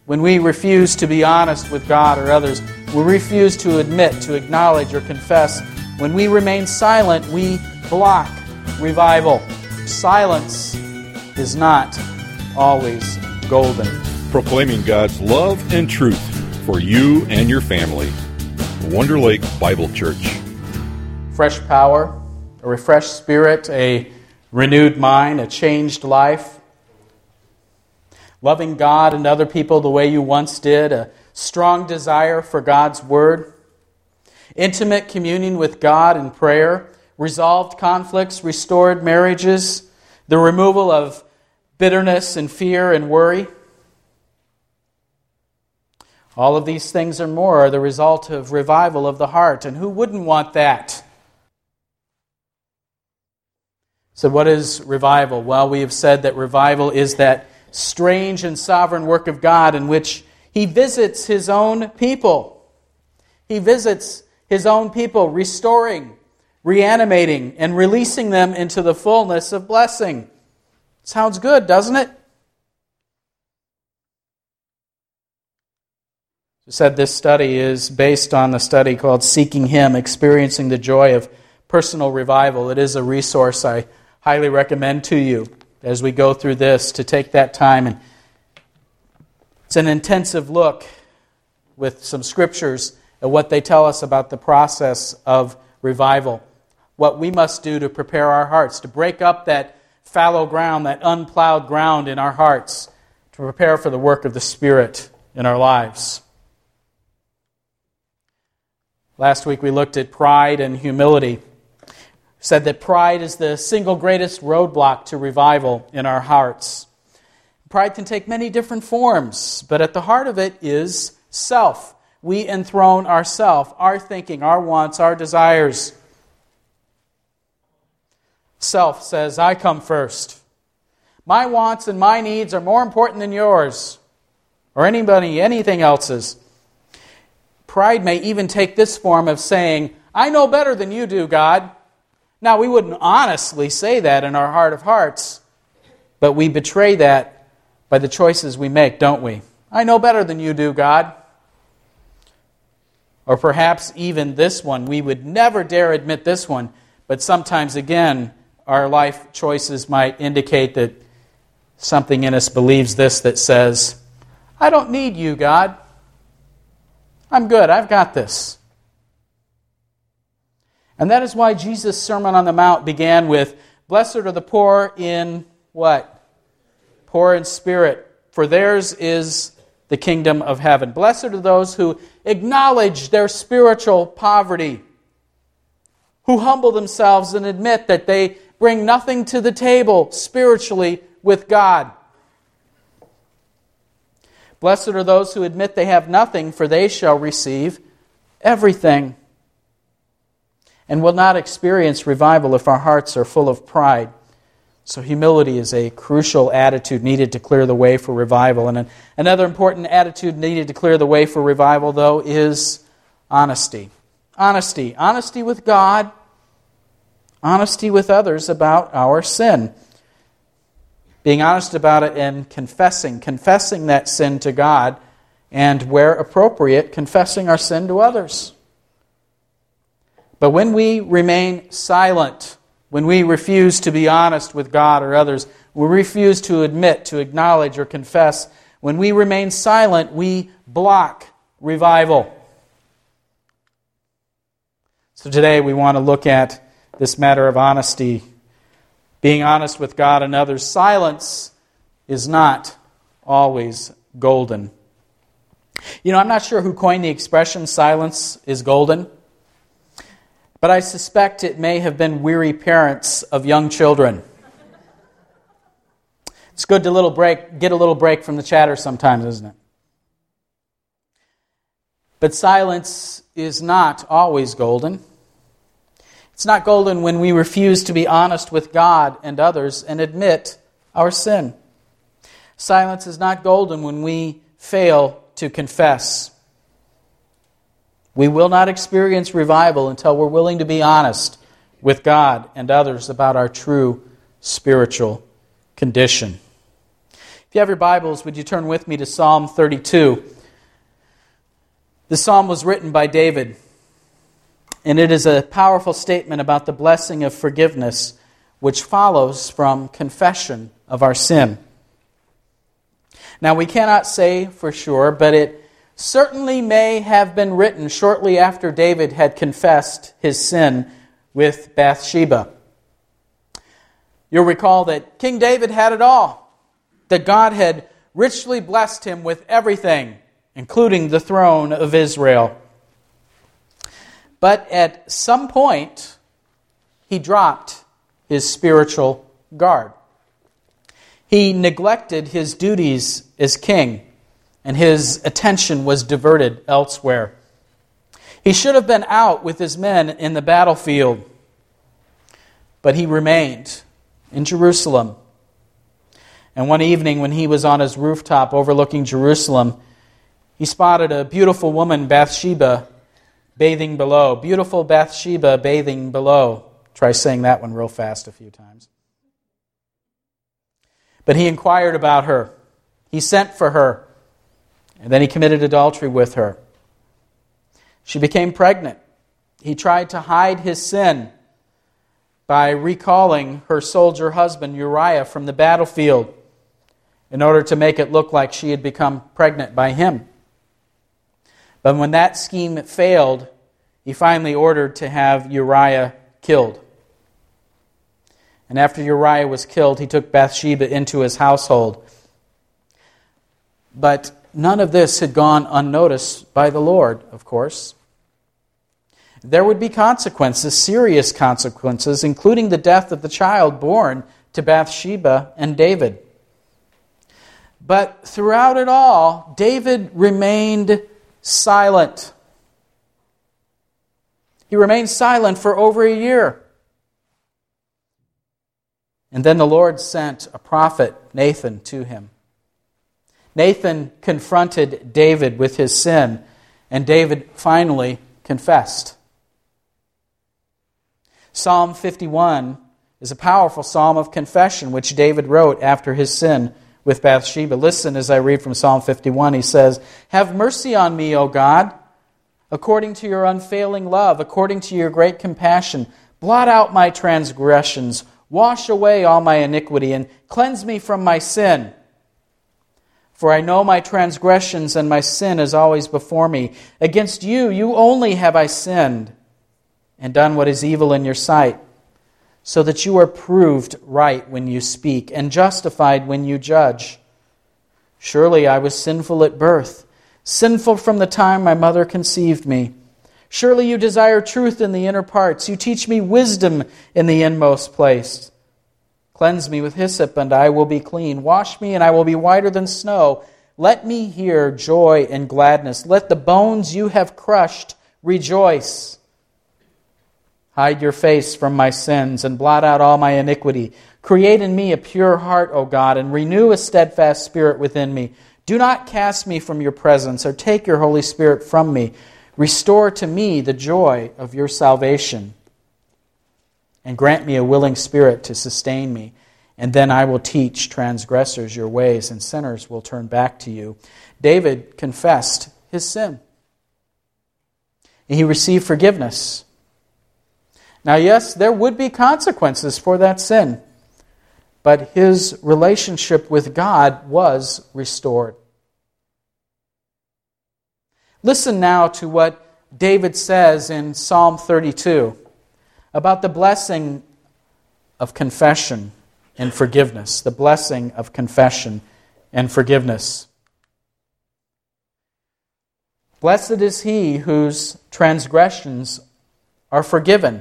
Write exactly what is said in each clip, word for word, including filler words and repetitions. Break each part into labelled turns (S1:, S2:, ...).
S1: when we refuse to be honest with God or others, we refuse to admit, to acknowledge, or confess, when we remain silent, we block revival. Silence is not always golden.
S2: Proclaiming God's love and truth for you and your family. Wonder Lake Bible Church.
S1: Fresh power, a refreshed spirit, a renewed mind, a changed life. Loving God and other people the way you once did, a strong desire for God's Word. Intimate communion with God in prayer, resolved conflicts, restored marriages, the removal of bitterness and fear and worry. All of these things and more are the result of revival of the heart, and who wouldn't want that? So what is revival? Well, we have said that revival is that strange and sovereign work of God in which He visits His own people. He visits His own people, restoring, reanimating, and releasing them into the fullness of blessing. Sounds good, doesn't it? I said this study is based on the study called Seeking Him, Experiencing the Joy of Personal Revival. It is a resource I highly recommend to you as we go through this to take that time. And it's an intensive look with some scriptures at what they tell us about the process of revival. What we must do to prepare our hearts, to break up that fallow ground, that unplowed ground in our hearts, to prepare for the work of the Spirit in our lives. Last week we looked at pride and humility. Said that pride is the single greatest roadblock to revival in our hearts. Pride can take many different forms, but at the heart of it is self. We enthrone ourself, our thinking, our wants, our desires. Self says, I come first. My wants and my needs are more important than yours or anybody, anything else's. Pride may even take this form of saying, I know better than you do, God. Now, we wouldn't honestly say that in our heart of hearts, but we betray that by the choices we make, don't we? I know better than you do, God. Or perhaps even this one. We would never dare admit this one, but sometimes, again, our life choices might indicate that something in us believes this that says, I don't need you, God. I'm good. I've got this. And that is why Jesus' Sermon on the Mount began with, Blessed are the poor in what? Poor in spirit, for theirs is the kingdom of heaven. Blessed are those who acknowledge their spiritual poverty, who humble themselves and admit that they bring nothing to the table spiritually with God. Blessed are those who admit they have nothing, for they shall receive everything. And will not experience revival if our hearts are full of pride. So humility is a crucial attitude needed to clear the way for revival. And another important attitude needed to clear the way for revival, though, is honesty. Honesty. Honesty with God. Honesty with others about our sin. Being honest about it and confessing. Confessing that sin to God. And where appropriate, confessing our sin to others. But when we remain silent, when we refuse to be honest with God or others, we refuse to admit, to acknowledge, or confess, when we remain silent, we block revival. So today we want to look at this matter of honesty, being honest with God and others. Silence is not always golden. You know, I'm not sure who coined the expression, silence is golden. But I suspect it may have been weary parents of young children. It's good to little break, get a little break from the chatter sometimes, isn't it? But silence is not always golden. It's not golden when we refuse to be honest with God and others and admit our sin. Silence is not golden when we fail to confess. We will not experience revival until we're willing to be honest with God and others about our true spiritual condition. If you have your Bibles, would you turn with me to Psalm thirty-two? The psalm was written by David, and it is a powerful statement about the blessing of forgiveness which follows from confession of our sin. Now, we cannot say for sure, but it certainly may have been written shortly after David had confessed his sin with Bathsheba. You'll recall that King David had it all, that God had richly blessed him with everything, including the throne of Israel. But at some point, he dropped his spiritual guard. He neglected his duties as king, and his attention was diverted elsewhere. He should have been out with his men in the battlefield, but he remained in Jerusalem. And one evening when he was on his rooftop overlooking Jerusalem, he spotted a beautiful woman, Bathsheba, bathing below. Beautiful Bathsheba bathing below. Try saying that one real fast a few times. But he inquired about her. He sent for her. And then he committed adultery with her. She became pregnant. He tried to hide his sin by recalling her soldier husband Uriah from the battlefield in order to make it look like she had become pregnant by him. But when that scheme failed, he finally ordered to have Uriah killed. And after Uriah was killed, he took Bathsheba into his household. But none of this had gone unnoticed by the Lord, of course. There would be consequences, serious consequences, including the death of the child born to Bathsheba and David. But throughout it all, David remained silent. He remained silent for over a year. And then the Lord sent a prophet, Nathan, to him. Nathan confronted David with his sin, and David finally confessed. Psalm fifty-one is a powerful psalm of confession, which David wrote after his sin with Bathsheba. Listen as I read from Psalm fifty-one. He says, "Have mercy on me, O God, according to your unfailing love, according to your great compassion. Blot out my transgressions, wash away all my iniquity, and cleanse me from my sin. For I know my transgressions, and my sin is always before me. Against you, you only have I sinned, and done what is evil in your sight, so that you are proved right when you speak, and justified when you judge. Surely I was sinful at birth, sinful from the time my mother conceived me. Surely you desire truth in the inner parts. You teach me wisdom in the inmost place. Cleanse me with hyssop, and I will be clean. Wash me, and I will be whiter than snow. Let me hear joy and gladness. Let the bones you have crushed rejoice. Hide your face from my sins, and blot out all my iniquity. Create in me a pure heart, O God, and renew a steadfast spirit within me. Do not cast me from your presence, or take your Holy Spirit from me. Restore to me the joy of your salvation, and grant me a willing spirit to sustain me. And then I will teach transgressors your ways, and sinners will turn back to you." David confessed his sin, and he received forgiveness. Now, yes, there would be consequences for that sin, but his relationship with God was restored. Listen now to what David says in Psalm thirty-two about the blessing of confession and forgiveness. The blessing of confession and forgiveness. Blessed is he whose transgressions are forgiven,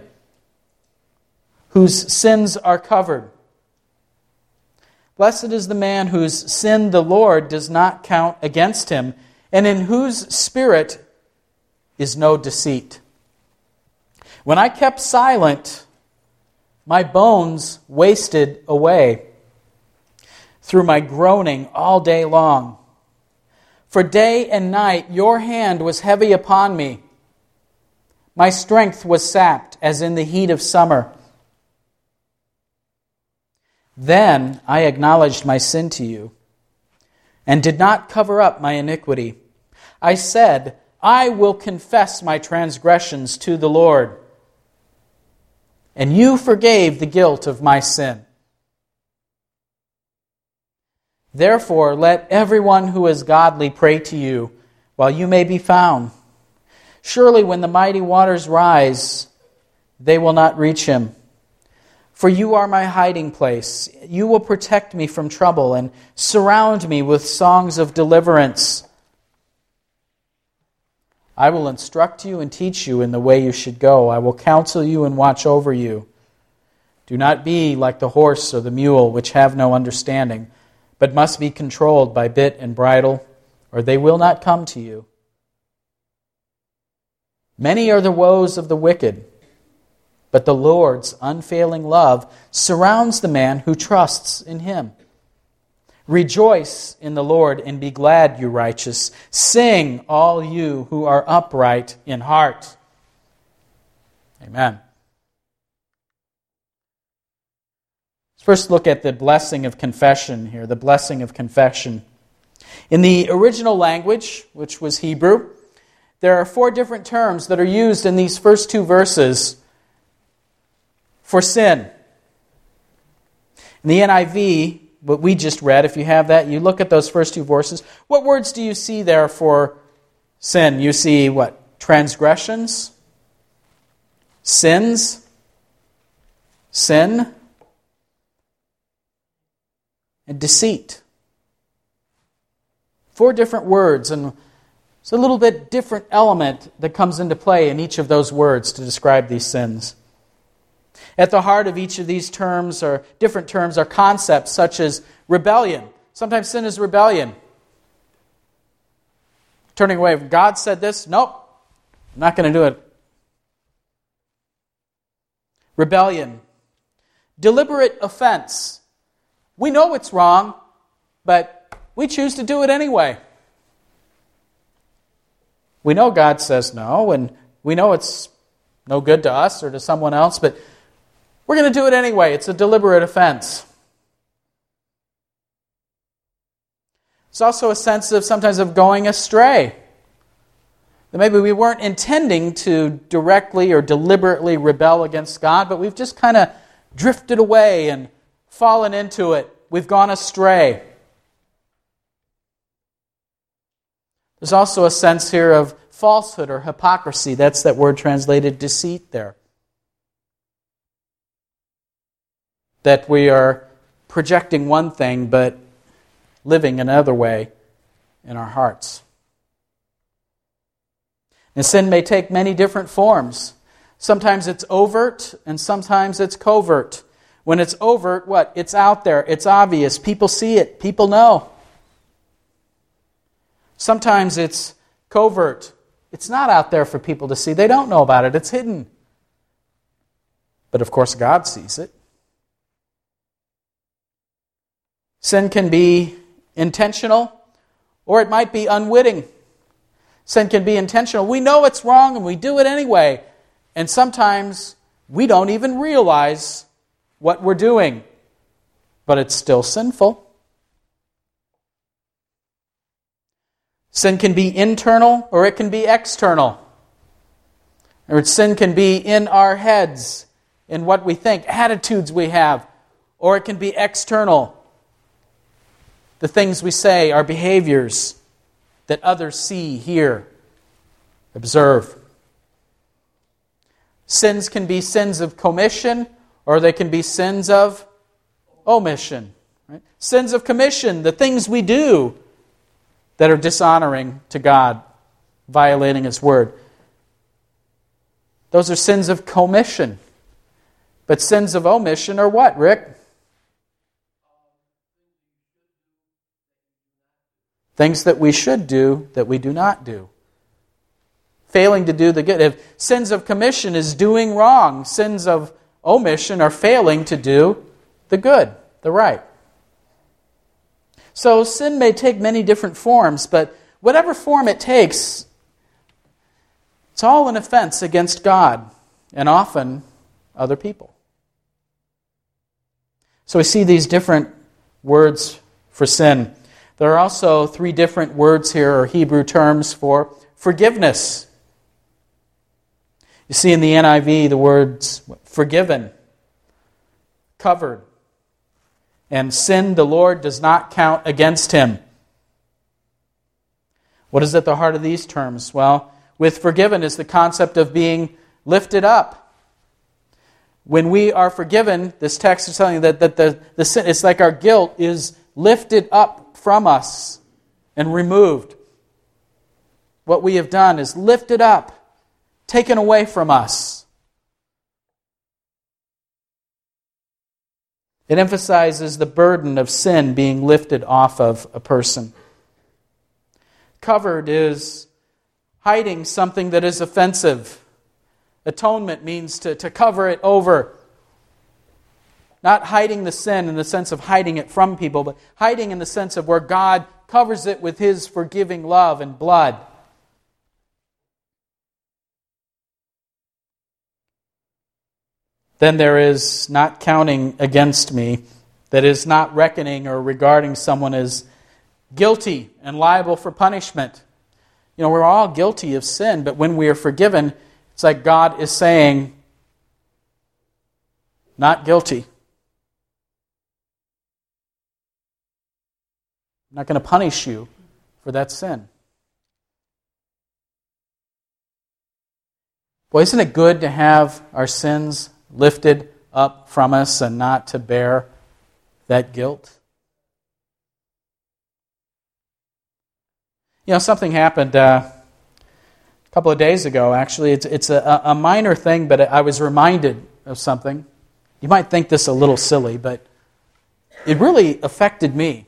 S1: whose sins are covered. Blessed is the man whose sin the Lord does not count against him, and in whose spirit is no deceit. When I kept silent, my bones wasted away through my groaning all day long. For day and night your hand was heavy upon me. My strength was sapped as in the heat of summer. Then I acknowledged my sin to you, and did not cover up my iniquity. I said, I will confess my transgressions to the Lord. And you forgave the guilt of my sin. Therefore, let everyone who is godly pray to you, while you may be found. Surely when the mighty waters rise, they will not reach him. For you are my hiding place. You will protect me from trouble and surround me with songs of deliverance. I will instruct you and teach you in the way you should go. I will counsel you and watch over you. Do not be like the horse or the mule, which have no understanding, but must be controlled by bit and bridle, or they will not come to you. Many are the woes of the wicked, but the Lord's unfailing love surrounds the man who trusts in him. Rejoice in the Lord and be glad, you righteous. Sing, all you who are upright in heart. Amen. Let's first look at the blessing of confession here, the blessing of confession. In the original language, which was Hebrew, there are four different terms that are used in these first two verses for sin. In the N I V, what we just read, if you have that, you look at those first two verses. What words do you see there for sin? You see what? Transgressions, sins, sin, and deceit. Four different words, and it's a little bit different element that comes into play in each of those words to describe these sins. At the heart of each of these terms, or different terms, are concepts such as rebellion. Sometimes sin is rebellion. Turning away. God said this, nope, I'm not going to do it. Rebellion. Deliberate offense. We know it's wrong, but we choose to do it anyway. We know God says no, and we know it's no good to us or to someone else, but we're going to do it anyway. It's a deliberate offense. It's also a sense of sometimes of going astray. That maybe we weren't intending to directly or deliberately rebel against God, but we've just kind of drifted away and fallen into it. We've gone astray. There's also a sense here of falsehood or hypocrisy. That's that word translated deceit there. That we are projecting one thing but living another way in our hearts. And sin may take many different forms. Sometimes it's overt and sometimes it's covert. When it's overt, what? It's out there. It's obvious. People see it. People know. Sometimes it's covert. It's not out there for people to see. They don't know about it. It's hidden. But of course God sees it. Sin can be intentional, or it might be unwitting. Sin can be intentional. We know it's wrong and we do it anyway. And sometimes we don't even realize what we're doing, but it's still sinful. Sin can be internal or it can be external. Or sin can be in our heads, in what we think, attitudes we have, or it can be external. The things we say, our behaviors that others see, hear, observe. Sins can be sins of commission, or they can be sins of omission. Right? Sins of commission, the things we do that are dishonoring to God, violating His Word. Those are sins of commission. But sins of omission are what, Rick? Things that we should do that we do not do. Failing to do the good. If sins of commission is doing wrong, sins of omission are failing to do the good, the right. So sin may take many different forms, but whatever form it takes, it's all an offense against God and often other people. So we see these different words for sin. There are also three different words here, or Hebrew terms, for forgiveness. You see in the N I V the words forgiven, covered, and sin the Lord does not count against him. What is at the heart of these terms? Well, with forgiven is the concept of being lifted up. When we are forgiven, this text is telling you that, that the, the sin, it's like our guilt is lifted up from us and removed. What we have done is lifted up, taken away from us. It emphasizes the burden of sin being lifted off of a person. Covered is hiding something that is offensive. Atonement means to, to cover it over. Not hiding the sin in the sense of hiding it from people, but hiding in the sense of where God covers it with His forgiving love and blood. Then there is not counting against me, that is not reckoning or regarding someone as guilty and liable for punishment. You know, we're all guilty of sin, but when we are forgiven, it's like God is saying, not guilty. I'm not going to punish you for that sin. Boy, isn't it good to have our sins lifted up from us and not to bear that guilt? You know, something happened uh, a couple of days ago, actually. It's, it's a, a minor thing, but I was reminded of something. You might think this a little silly, but it really affected me.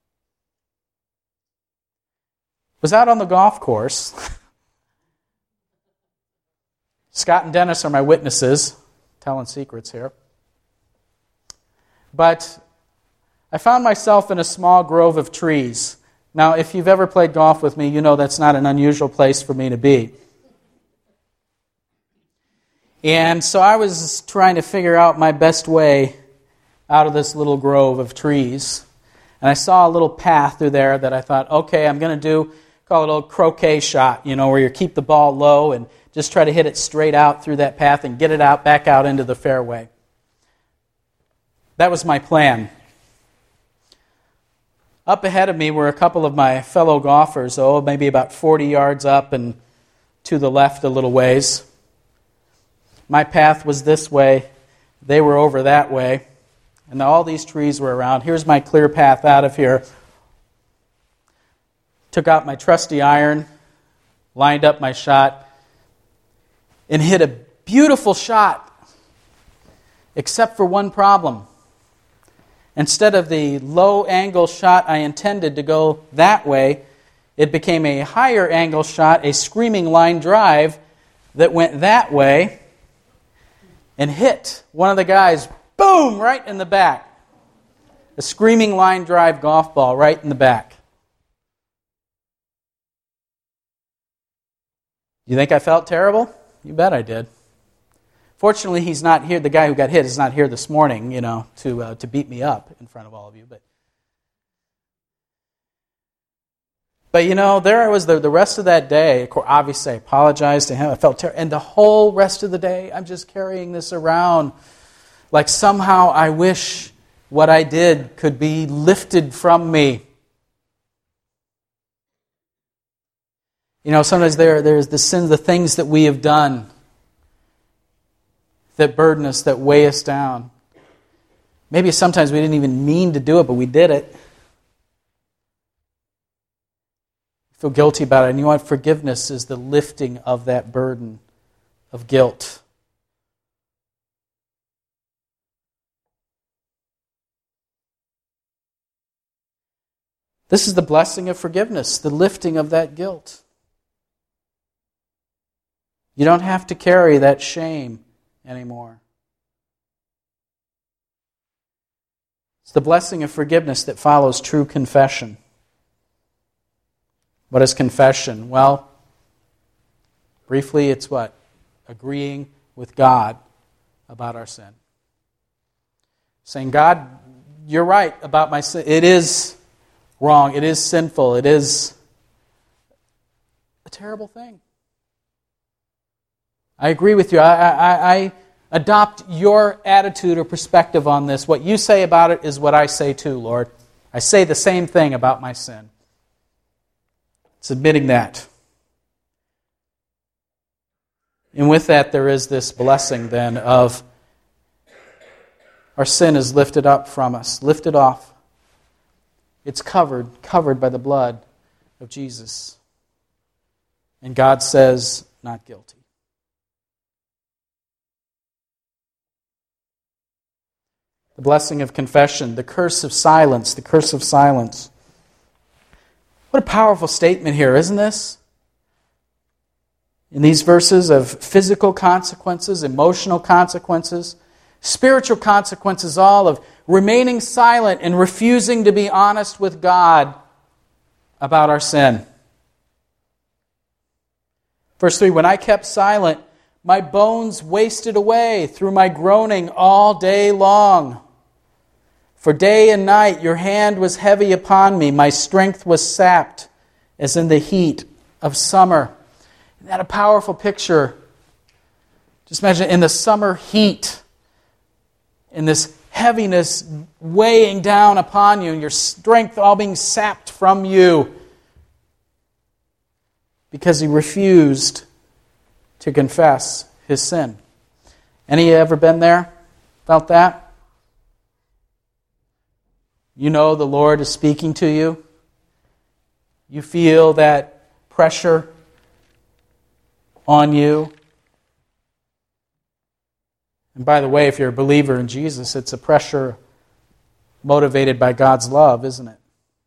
S1: Was out on the golf course. Scott and Dennis are my witnesses, telling secrets here. But I found myself in a small grove of trees. Now, if you've ever played golf with me, you know that's not an unusual place for me to be. And so I was trying to figure out my best way out of this little grove of trees. And I saw a little path through there that I thought, okay, I'm going to do, call it a little croquet shot, you know, where you keep the ball low and just try to hit it straight out through that path and get it out back out into the fairway. That was my plan. Up ahead of me were a couple of my fellow golfers, oh, maybe about forty yards up and to the left a little ways. My path was this way. They were over that way. And all these trees were around. Here's my clear path out of here. Took out my trusty iron, lined up my shot, and hit a beautiful shot, except for one problem. Instead of the low-angle shot I intended to go that way, it became a higher-angle shot, a screaming line drive that went that way and hit one of the guys, boom, right in the back. A screaming line drive golf ball right in the back. You think I felt terrible? You bet I did. Fortunately, he's not here. The guy who got hit is not here this morning, you know, to uh, to beat me up in front of all of you. But, but you know, there I was the, the rest of that day. Of course, obviously, I apologized to him. I felt terrible. And the whole rest of the day, I'm just carrying this around like somehow I wish what I did could be lifted from me. You know, sometimes there there's the sins, the things that we have done that burden us, that weigh us down. Maybe sometimes we didn't even mean to do it, but we did it. Feel guilty about it. And you know what? Forgiveness is the lifting of that burden of guilt. This is the blessing of forgiveness, the lifting of that guilt. You don't have to carry that shame anymore. It's the blessing of forgiveness that follows true confession. What is confession? Well, briefly, it's what? Agreeing with God about our sin. Saying, God, you're right about my sin. It is wrong. It is sinful. It is a terrible thing. I agree with you. I, I, I adopt your attitude or perspective on this. What you say about it is what I say too, Lord. I say the same thing about my sin. It's admitting that. And with that, there is this blessing then of our sin is lifted up from us, lifted off. It's covered, covered by the blood of Jesus. And God says, not guilty. The blessing of confession, the curse of silence, the curse of silence. What a powerful statement here, isn't this? In these verses of physical consequences, emotional consequences, spiritual consequences, all of remaining silent and refusing to be honest with God about our sin. Verse three, when I kept silent, my bones wasted away through my groaning all day long. For day and night your hand was heavy upon me. My strength was sapped as in the heat of summer. Isn't that a powerful picture? Just imagine in the summer heat, in this heaviness weighing down upon you, and your strength all being sapped from you because he refused to confess his sin. Any of you ever been there? Felt that? You know the Lord is speaking to you. You feel that pressure on you. And by the way, if you're a believer in Jesus, it's a pressure motivated by God's love, isn't it?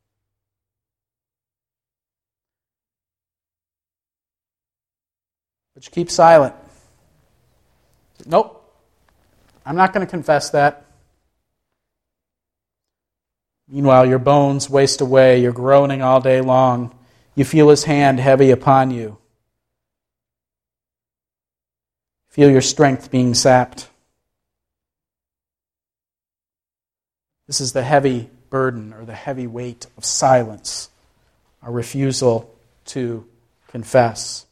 S1: But you keep silent. Nope, I'm not going to confess that. Meanwhile, your bones waste away. You're groaning all day long. You feel his hand heavy upon you. Feel your strength being sapped. This is the heavy burden or the heavy weight of silence, a refusal to confess.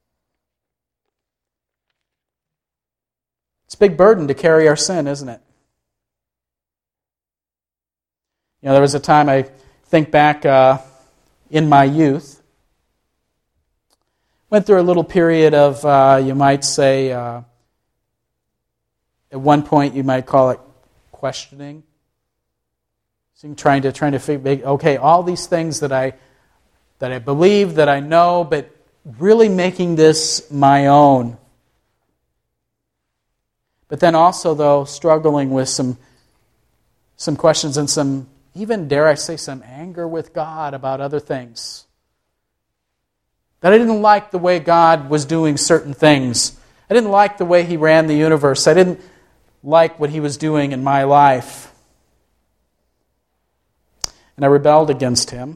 S1: It's a big burden to carry our sin, isn't it? You know, there was a time, I think back uh, in my youth, went through a little period of, uh, you might say, uh, at one point you might call it questioning. So trying to trying to figure, okay, all these things that I that I believe, that I know, but really making this my own. But then also, though, struggling with some some questions and some, even dare I say, some anger with God about other things. That I didn't like the way God was doing certain things. I didn't like the way He ran the universe. I didn't like what He was doing in my life. And I rebelled against Him.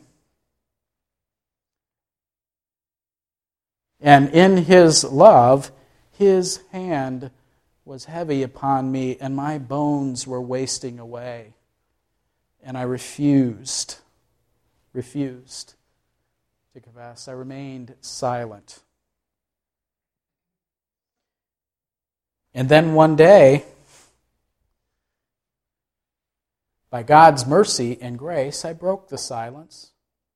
S1: And in His love, His hand was heavy upon me, and my bones were wasting away. And I refused, refused to confess. I remained silent. And then one day, by God's mercy and grace, I broke the silence.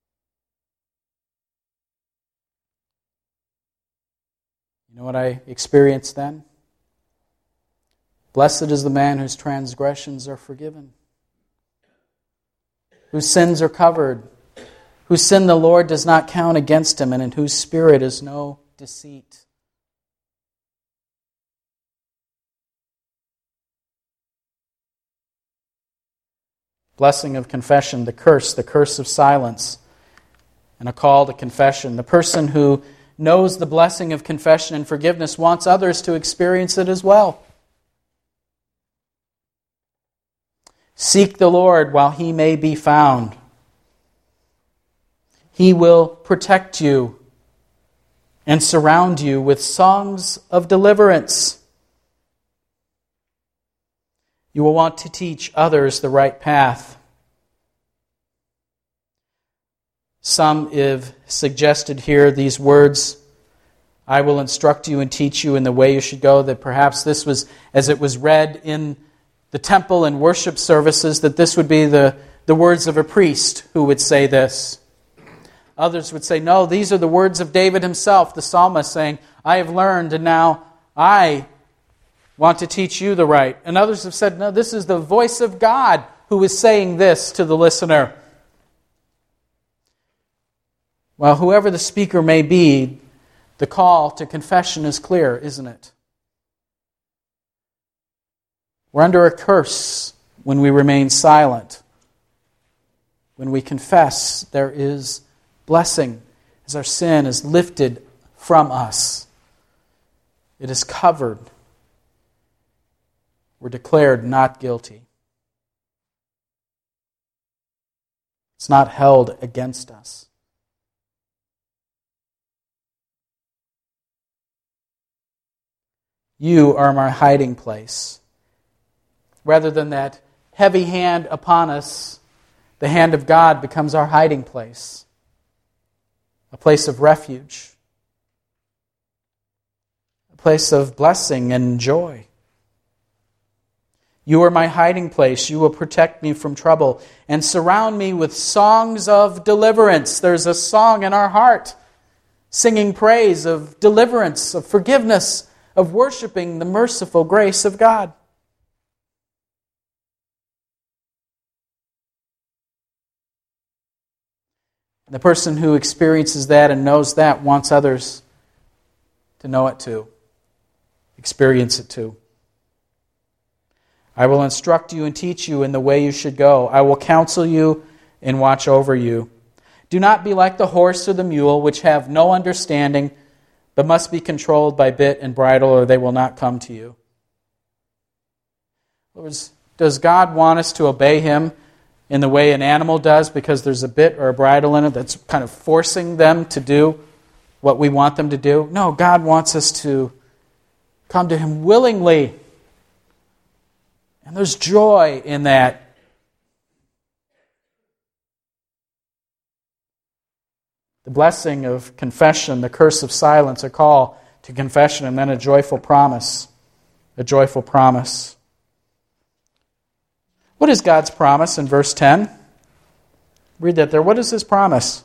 S1: You know what I experienced then? Blessed is the man whose transgressions are forgiven, whose sins are covered, whose sin the Lord does not count against him, and in whose spirit is no deceit. Blessing of confession, the curse, the curse of silence, and a call to confession. The person who knows the blessing of confession and forgiveness wants others to experience it as well. Seek the Lord while He may be found. He will protect you and surround you with songs of deliverance. You will want to teach others the right path. Some have suggested here these words, I will instruct you and teach you in the way you should go, that perhaps this was, as it was read in the temple and worship services, that this would be the, the words of a priest who would say this. Others would say, no, these are the words of David himself, the psalmist, saying, I have learned and now I want to teach you the right. And others have said, no, this is the voice of God who is saying this to the listener. Well, whoever the speaker may be, the call to confession is clear, isn't it? We're under a curse when we remain silent. When we confess, there is blessing as our sin is lifted from us. It is covered. We're declared not guilty. It's not held against us. You are my hiding place. Rather than that heavy hand upon us, the hand of God becomes our hiding place, a place of refuge, a place of blessing and joy. You are my hiding place. You will protect me from trouble and surround me with songs of deliverance. There's a song in our heart, singing praise of deliverance, of forgiveness, of worshiping the merciful grace of God. The person who experiences that and knows that wants others to know it too, experience it too. I will instruct you and teach you in the way you should go. I will counsel you and watch over you. Do not be like the horse or the mule, which have no understanding, but must be controlled by bit and bridle, or they will not come to you. Does God want us to obey Him in the way an animal does because there's a bit or a bridle in it that's kind of forcing them to do what we want them to do? No, God wants us to come to Him willingly. And there's joy in that. The blessing of confession, the curse of silence, a call to confession, and then a joyful promise. A joyful promise. What is God's promise in verse ten? Read that there. What is His promise?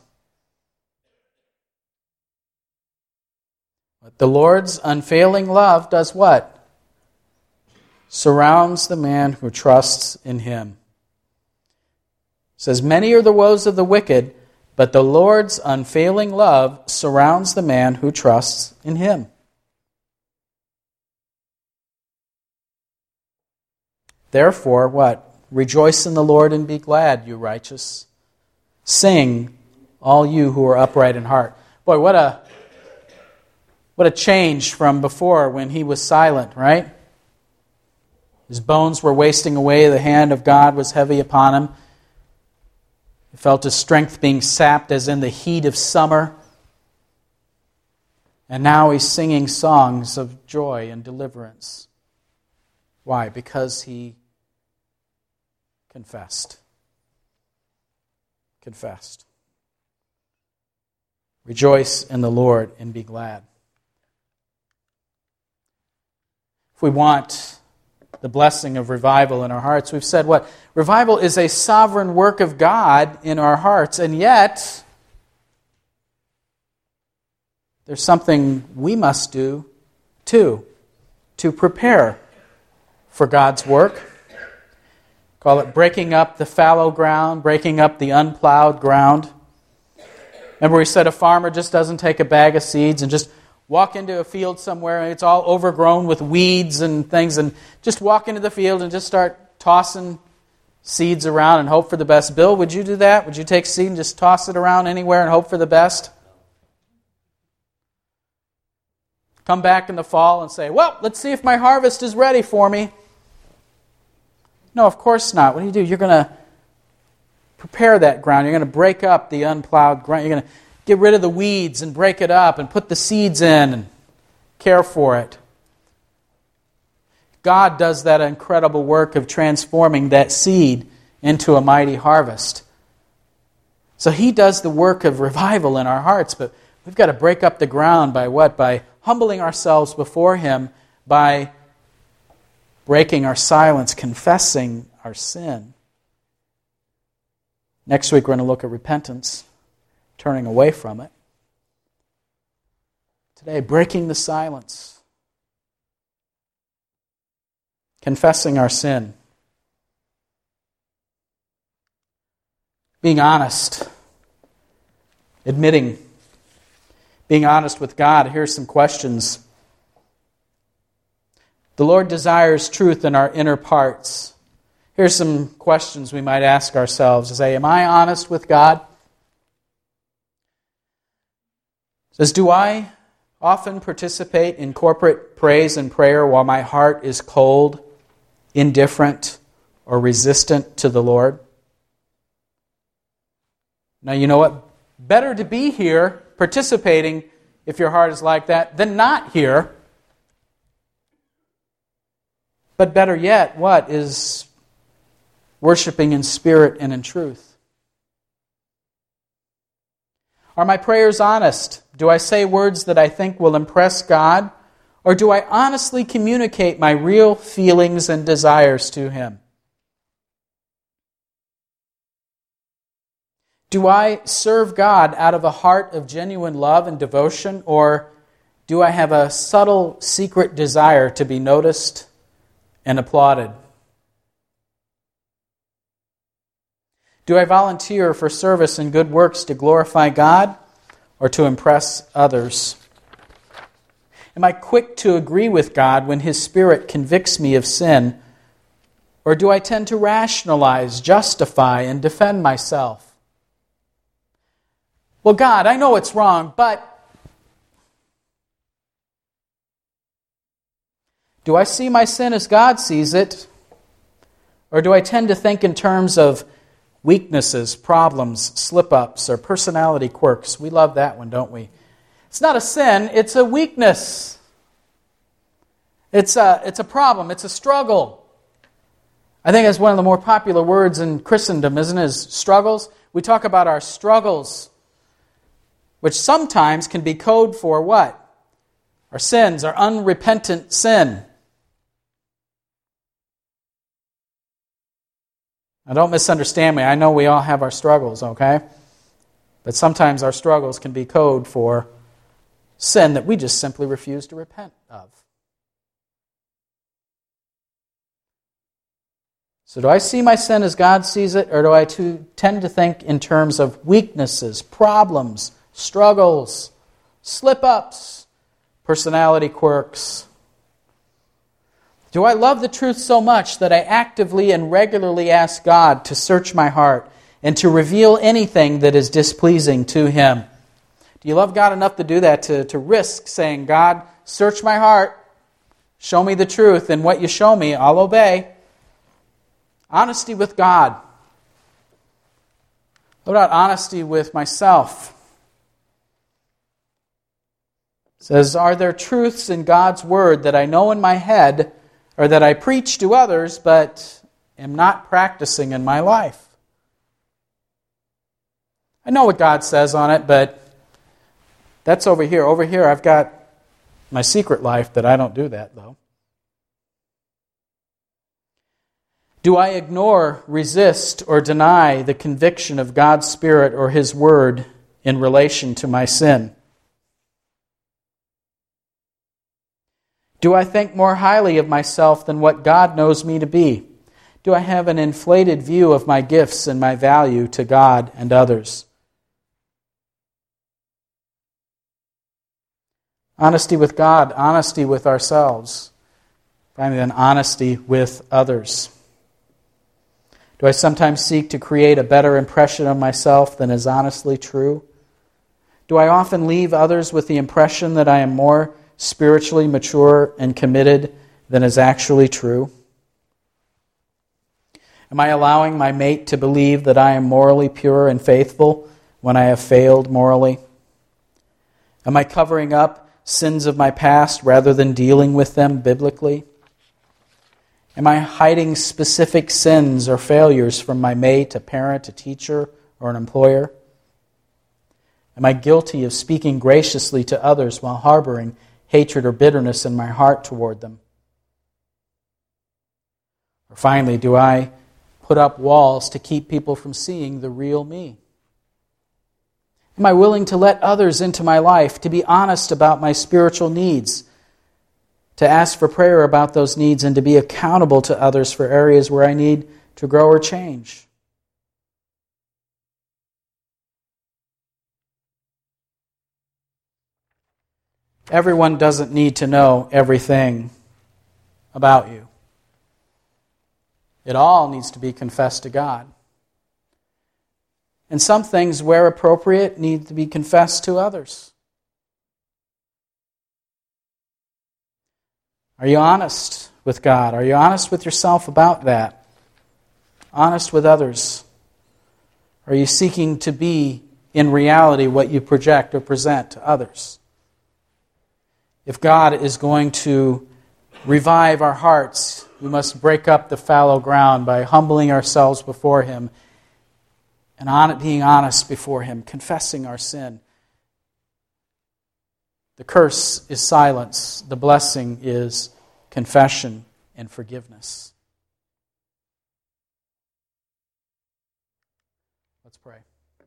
S1: The Lord's unfailing love does what? Surrounds the man who trusts in Him. It says, many are the woes of the wicked, but the Lord's unfailing love surrounds the man who trusts in Him. Therefore, what? Rejoice in the Lord and be glad, you righteous. Sing, all you who are upright in heart. Boy, what a what a change from before when he was silent, right? His bones were wasting away. The hand of God was heavy upon him. He felt his strength being sapped as in the heat of summer. And now he's singing songs of joy and deliverance. Why? Because he confessed. Confessed. Rejoice in the Lord and be glad. If we want the blessing of revival in our hearts, we've said what? Revival is a sovereign work of God in our hearts, and yet there's something we must do too to prepare for God's work. Call it breaking up the fallow ground, breaking up the unplowed ground. Remember we said a farmer just doesn't take a bag of seeds and just walk into a field somewhere and it's all overgrown with weeds and things, and just walk into the field and just start tossing seeds around and hope for the best. Bill, would you do that? Would you take seed and just toss it around anywhere and hope for the best? Come back in the fall and say, well, let's see if my harvest is ready for me. No, of course not. What do you do? You're going to prepare that ground. You're going to break up the unplowed ground. You're going to get rid of the weeds and break it up and put the seeds in and care for it. God does that incredible work of transforming that seed into a mighty harvest. So He does the work of revival in our hearts, but we've got to break up the ground by what? By humbling ourselves before Him, by breaking our silence, confessing our sin. Next week we're going to look at repentance, turning away from it. Today, breaking the silence, confessing our sin, being honest, admitting, being honest with God. Here's some questions. The Lord desires truth in our inner parts. Here's some questions we might ask ourselves. Say, am I honest with God? It says, do I often participate in corporate praise and prayer while my heart is cold, indifferent, or resistant to the Lord? Now, you know what? Better to be here participating if your heart is like that than not here. But better yet, what is worshiping in spirit and in truth? Are my prayers honest? Do I say words that I think will impress God? Or do I honestly communicate my real feelings and desires to Him? Do I serve God out of a heart of genuine love and devotion? Or do I have a subtle, secret desire to be noticed and applauded? Do I volunteer for service and good works to glorify God or to impress others? Am I quick to agree with God when His Spirit convicts me of sin? Or do I tend to rationalize, justify, and defend myself? Well, God, I know it's wrong, but... Do I see my sin as God sees it? Or do I tend to think in terms of weaknesses, problems, slip-ups, or personality quirks? We love that one, don't we? It's not a sin, it's a weakness. It's a, it's a problem, it's a struggle. I think that's one of the more popular words in Christendom, isn't it? Is struggles. We talk about our struggles, which sometimes can be code for what? Our sins, our unrepentant sin. Now, don't misunderstand me. I know we all have our struggles, okay? But sometimes our struggles can be code for sin that we just simply refuse to repent of. So do I see my sin as God sees it, or do I too tend to think in terms of weaknesses, problems, struggles, slip-ups, personality quirks? Do I love the truth so much that I actively and regularly ask God to search my heart and to reveal anything that is displeasing to Him? Do you love God enough to do that, to, to risk saying, God, search my heart, show me the truth, and what you show me, I'll obey? Honesty with God. What about honesty with myself? It says, are there truths in God's Word that I know in my head or that I preach to others but am not practicing in my life? I know what God says on it, but that's over here. Over here I've got my secret life that I don't do that, though. Do I ignore, resist, or deny the conviction of God's Spirit or His Word in relation to my sin? Do I think more highly of myself than what God knows me to be? Do I have an inflated view of my gifts and my value to God and others? Honesty with God, honesty with ourselves, finally then honesty with others. Do I sometimes seek to create a better impression of myself than is honestly true? Do I often leave others with the impression that I am more spiritually mature and committed than is actually true? Am I allowing my mate to believe that I am morally pure and faithful when I have failed morally? Am I covering up sins of my past rather than dealing with them biblically? Am I hiding specific sins or failures from my mate, a parent, a teacher, or an employer? Am I guilty of speaking graciously to others while harboring hatred or bitterness in my heart toward them? Or finally, do I put up walls to keep people from seeing the real me? Am I willing to let others into my life, to be honest about my spiritual needs, to ask for prayer about those needs, and to be accountable to others for areas where I need to grow or change? Everyone doesn't need to know everything about you. It all needs to be confessed to God. And some things, where appropriate, need to be confessed to others. Are you honest with God? Are you honest with yourself about that? Honest with others? Are you seeking to be, in reality, what you project or present to others? If God is going to revive our hearts, we must break up the fallow ground by humbling ourselves before Him and on being honest before Him, confessing our sin. The curse is silence. The blessing is confession and forgiveness. Let's pray.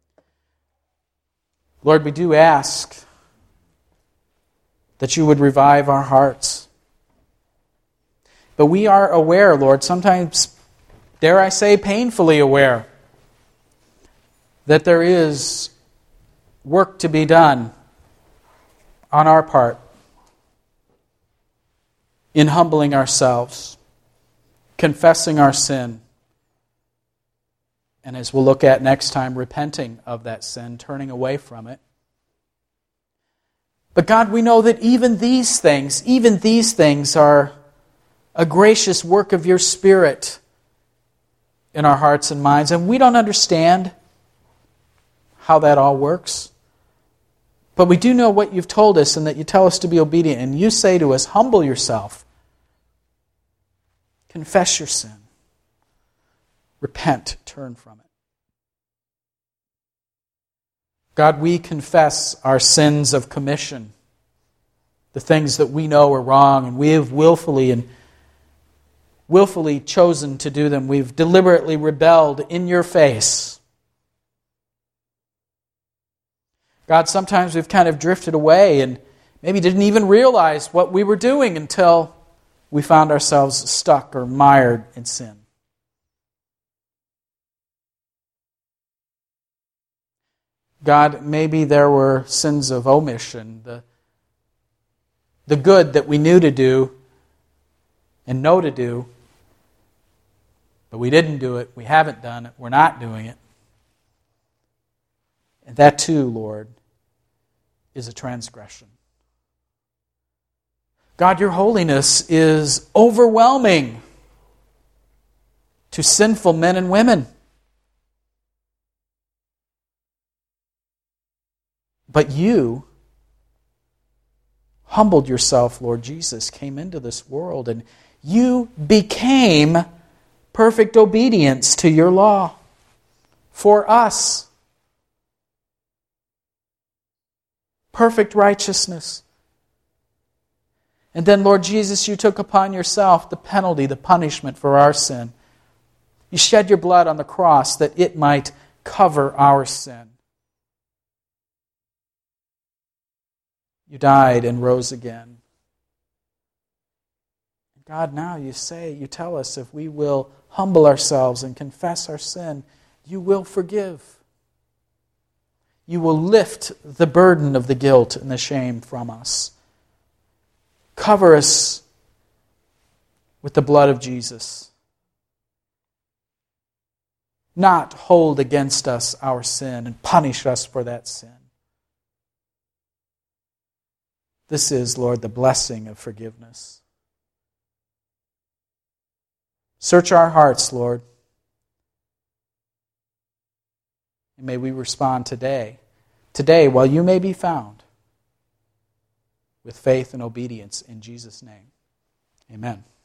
S1: Lord, we do ask that you would revive our hearts. But we are aware, Lord, sometimes, dare I say, painfully aware, that there is work to be done on our part in humbling ourselves, confessing our sin, and as we'll look at next time, repenting of that sin, turning away from it. But God, we know that even these things, even these things are a gracious work of your Spirit in our hearts and minds, and we don't understand how that all works. But we do know what you've told us and that you tell us to be obedient. And you say to us, humble yourself. Confess your sin. Repent. Turn from it. God, we confess our sins of commission, the things that we know are wrong, and we have willfully and willfully chosen to do them. We've deliberately rebelled in your face. God, sometimes we've kind of drifted away and maybe didn't even realize what we were doing until we found ourselves stuck or mired in sin. God, maybe there were sins of omission, the, the good that we knew to do and know to do, but we didn't do it, we haven't done it, we're not doing it. And that too, Lord, is a transgression. God, your holiness is overwhelming to sinful men and women. But you humbled yourself, Lord Jesus, came into this world, and you became perfect obedience to your law for us. Perfect righteousness. And then, Lord Jesus, you took upon yourself the penalty, the punishment for our sin. You shed your blood on the cross that it might cover our sin. You died and rose again. God, now you say, you tell us if we will humble ourselves and confess our sin, you will forgive. You will lift the burden of the guilt and the shame from us. Cover us with the blood of Jesus. Not hold against us our sin and punish us for that sin. This is, Lord, the blessing of forgiveness. Search our hearts, Lord. And may we respond today, today while you may be found, with faith and obedience in Jesus' name. Amen.